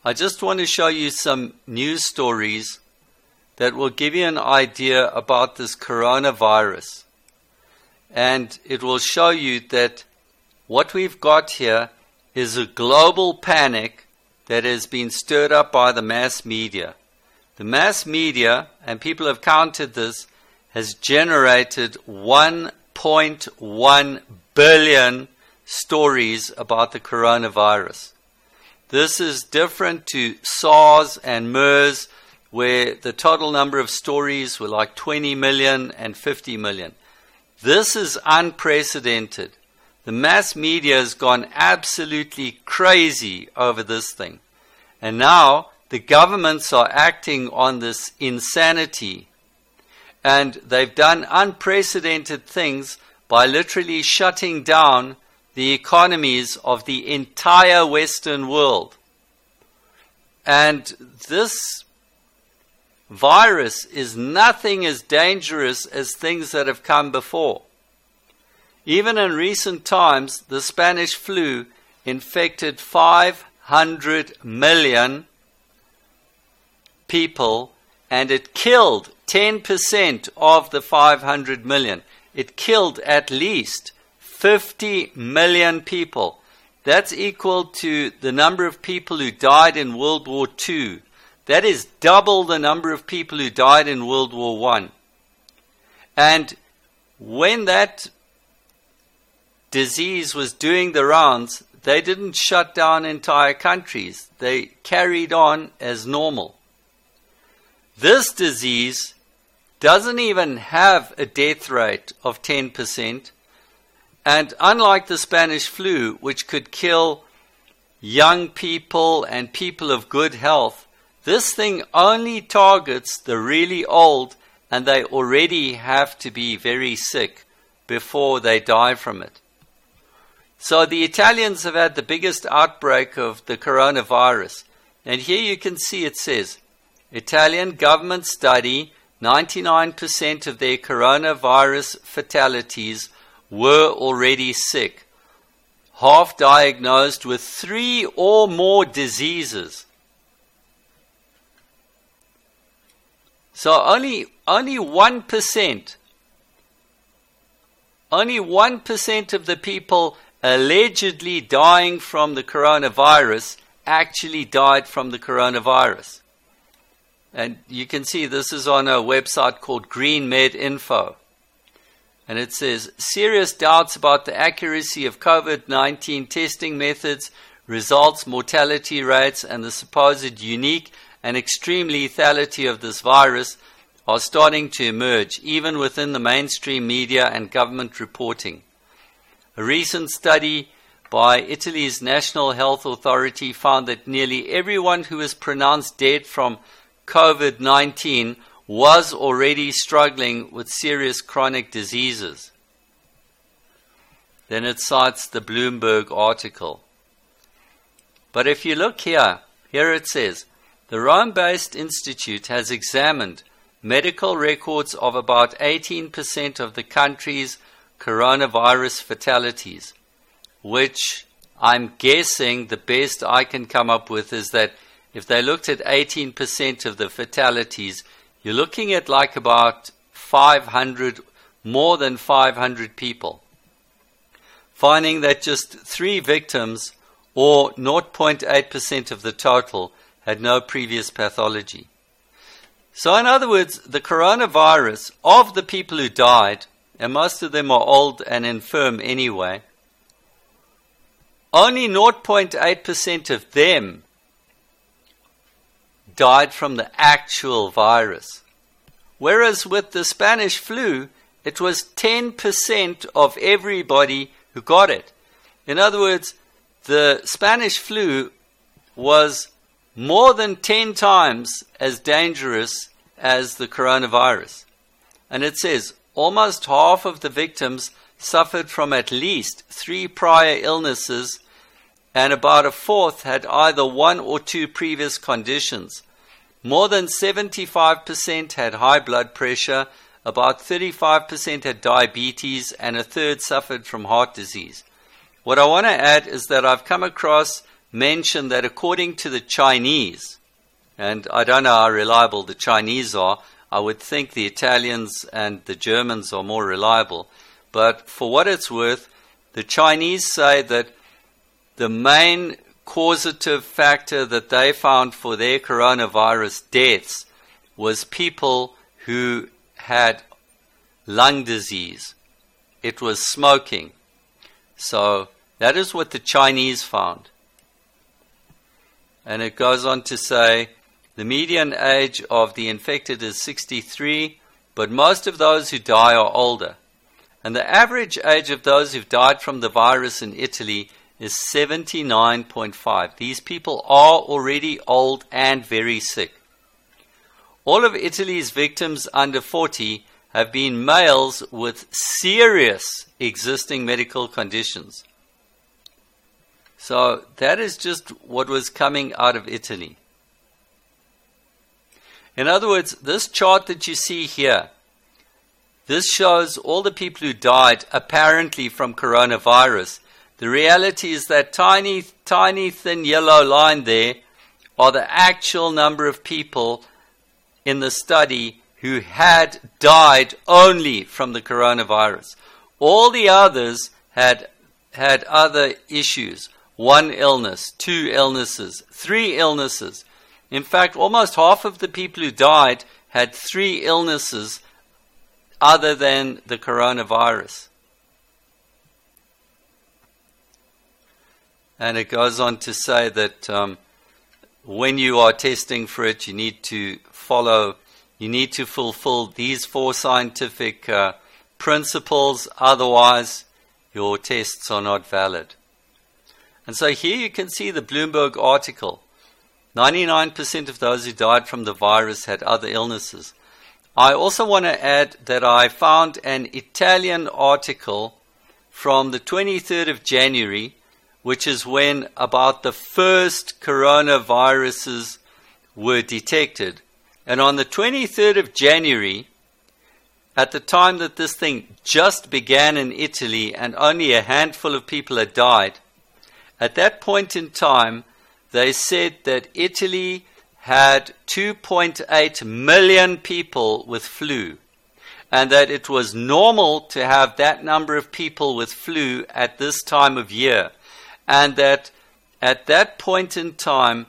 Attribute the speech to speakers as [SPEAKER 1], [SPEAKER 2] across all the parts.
[SPEAKER 1] I just want to show you some news stories that will give you an idea about this coronavirus. And it will show you that what we've got here is a global panic that has been stirred up by the mass media. The mass media, and people have counted this, has generated 1.1 billion stories about the coronavirus. This is different to SARS and MERS, where the total number of stories were like 20 million and 50 million. This is unprecedented. The mass media has gone absolutely crazy over this thing. And now the governments are acting on this insanity. And they've done unprecedented things by literally shutting down the economies of the entire Western world. And this virus is nothing as dangerous as things that have come before. Even in recent times, the Spanish flu infected 500 million people, and it killed 10% of the 500 million. It killed at least 50 million people. That's equal to the number of people who died in World War II. That is double the number of people who died in World War I. And when that disease was doing the rounds, they didn't shut down entire countries. They carried on as normal. This disease doesn't even have a death rate of 10%. And unlike the Spanish flu, which could kill young people and people of good health, this thing only targets the really old, and they already have to be very sick before they die from it. So the Italians have had the biggest outbreak of the coronavirus. And here you can see it says, Italian government study, 99% of their coronavirus fatalities were already sick, half diagnosed with 3 or more diseases. So only 1% of the people allegedly dying from the coronavirus actually died from the coronavirus. And you can see this is on a website called Green Med Info. And it says, serious doubts about the accuracy of COVID-19 testing methods, results, mortality rates, and the supposed unique and extreme lethality of this virus are starting to emerge, even within the mainstream media and government reporting. A recent study by Italy's National Health Authority found that nearly everyone who was pronounced dead from COVID-19 was already struggling with serious chronic diseases. Then it cites the Bloomberg article. But if you look here it says, the Rome-based institute has examined medical records of about 18% of the country's coronavirus fatalities, which I'm guessing the best I can come up with is that if they looked at 18% of the fatalities, you're looking at like about 500, more than 500 people. Finding that just 3 victims, or 0.8% of the total, had no previous pathology. So in other words, the coronavirus, of the people who died, and most of them are old and infirm anyway, only 0.8% of them died from the actual virus. Whereas with the Spanish flu, it was 10% of everybody who got it. In other words, the Spanish flu was more than 10 times as dangerous as the coronavirus. And it says almost half of the victims suffered from at least 3 prior illnesses, and about a fourth had either 1 or 2 previous conditions. More than 75% had high blood pressure, about 35% had diabetes, and a third suffered from heart disease. What I want to add is that I've come across mention that according to the Chinese, and I don't know how reliable the Chinese are, I would think the Italians and the Germans are more reliable, but for what it's worth, the Chinese say that the main causative factor that they found for their coronavirus deaths was people who had lung disease. It was smoking. So that is what the Chinese found. And it goes on to say, the median age of the infected is 63, but most of those who die are older. And the average age of those who've died from the virus in Italy is 79.5. These people are already old and very sick. All of Italy's victims under 40 have been males with serious existing medical conditions. So that is just what was coming out of Italy. In other words, this chart that you see here, this shows all the people who died apparently from coronavirus. The reality is that tiny, thin yellow line there are the actual number of people in the study who had died only from the coronavirus. All the others had other issues. 1 illness, 2 illnesses, 3 illnesses. In fact, almost half of the people who died had 3 illnesses other than the coronavirus. And it goes on to say that when you are testing for it, you need to fulfill these 4 scientific principles, otherwise your tests are not valid. And so here you can see the Bloomberg article. 99% of those who died from the virus had other illnesses. I also want to add that I found an Italian article from the 23rd of January, which is when about the first coronaviruses were detected. And on the 23rd of January, at the time that this thing just began in Italy and only a handful of people had died, at that point in time, they said that Italy had 2.8 million people with flu, and that it was normal to have that number of people with flu at this time of year, and that at that point in time,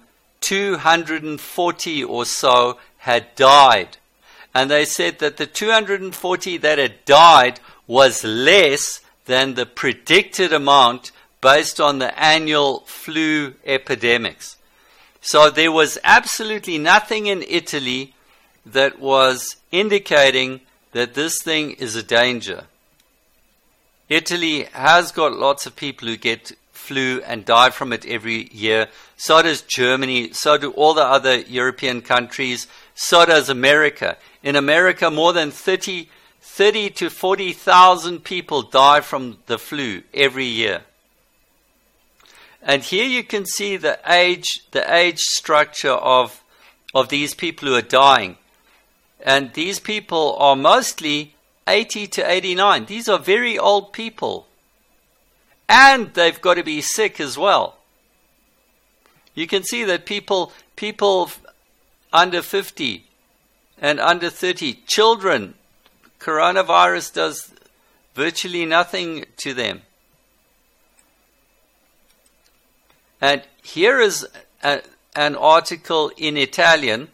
[SPEAKER 1] 240 or so had died. And they said that the 240 that had died was less than the predicted amount based on the annual flu epidemics. So there was absolutely nothing in Italy that was indicating that this thing is a danger. Italy has got lots of people who get flu and die from it every year. So does Germany. So do all the other European countries. So does America. In America, more than 30 to 40,000 people die from the flu every year. And here you can see the age structure of these people who are dying. And these people are mostly 80 to 89. These are very old people. And they've got to be sick as well. You can see that people under 50 and under 30, children, coronavirus does virtually nothing to them. And here is an article in Italian,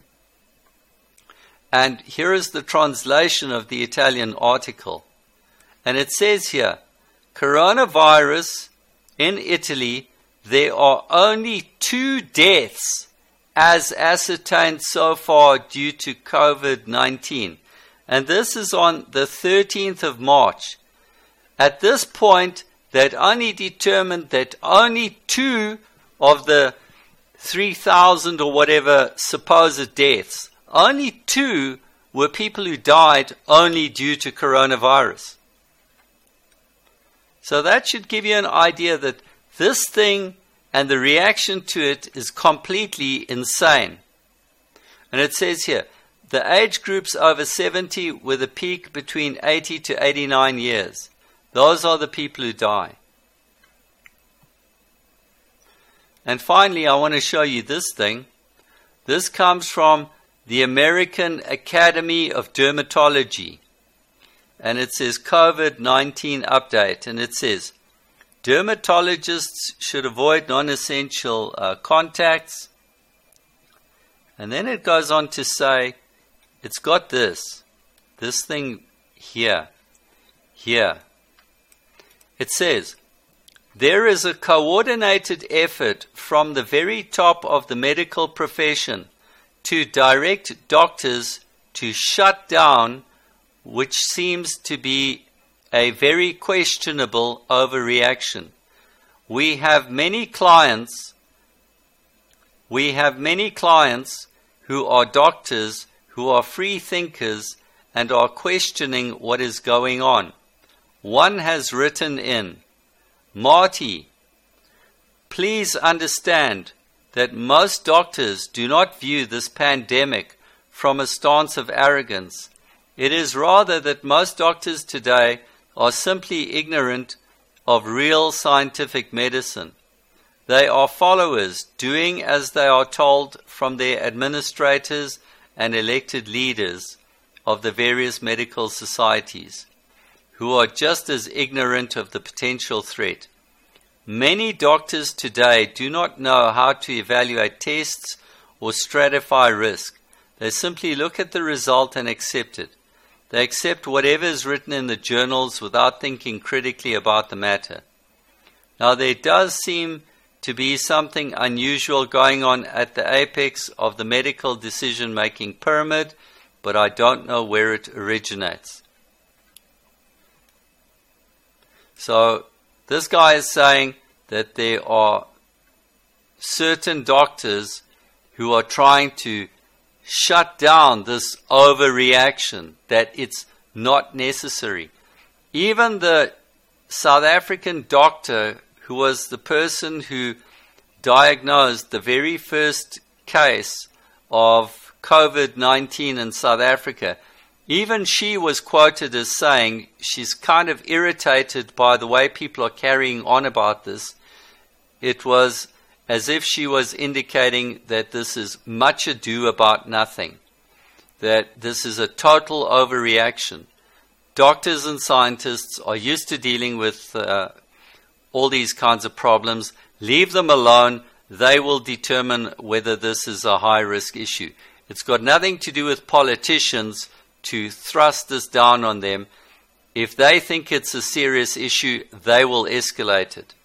[SPEAKER 1] and here is the translation of the Italian article. And it says here, coronavirus in Italy, there are only 2 deaths as ascertained so far due to COVID-19. And this is on the 13th of March. At this point, they'd only determined that only 2 of the 3,000 or whatever supposed deaths, only 2 were people who died only due to coronavirus. So that should give you an idea that this thing and the reaction to it is completely insane. And it says here, the age groups over 70 with a peak between 80 to 89 years. Those are the people who die. And finally, I want to show you this thing. This comes from the American Academy of Dermatology. And it says COVID-19 update. And it says, dermatologists should avoid non-essential contacts. And then it goes on to say, it's got this thing here. It says, there is a coordinated effort from the very top of the medical profession to direct doctors to shut down, which seems to be a very questionable overreaction. We have many clients who are doctors, who are free thinkers, and are questioning what is going on. One has written in, Marty, please understand that most doctors do not view this pandemic from a stance of arrogance. It is rather that most doctors today are simply ignorant of real scientific medicine. They are followers, doing as they are told from their administrators and elected leaders of the various medical societies, who are just as ignorant of the potential threat. Many doctors today do not know how to evaluate tests or stratify risk. They simply look at the result and accept it. They accept whatever is written in the journals without thinking critically about the matter. Now, there does seem to be something unusual going on at the apex of the medical decision-making pyramid, but I don't know where it originates. So, this guy is saying that there are certain doctors who are trying to shut down this overreaction, that it's not necessary. Even the South African doctor who was the person who diagnosed the very first case of COVID-19 in South Africa, even she was quoted as saying she's kind of irritated by the way people are carrying on about this. It was as if she was indicating that this is much ado about nothing, that this is a total overreaction. Doctors and scientists are used to dealing with all these kinds of problems. Leave them alone. They will determine whether this is a high-risk issue. It's got nothing to do with politicians to thrust this down on them. If they think it's a serious issue, they will escalate it.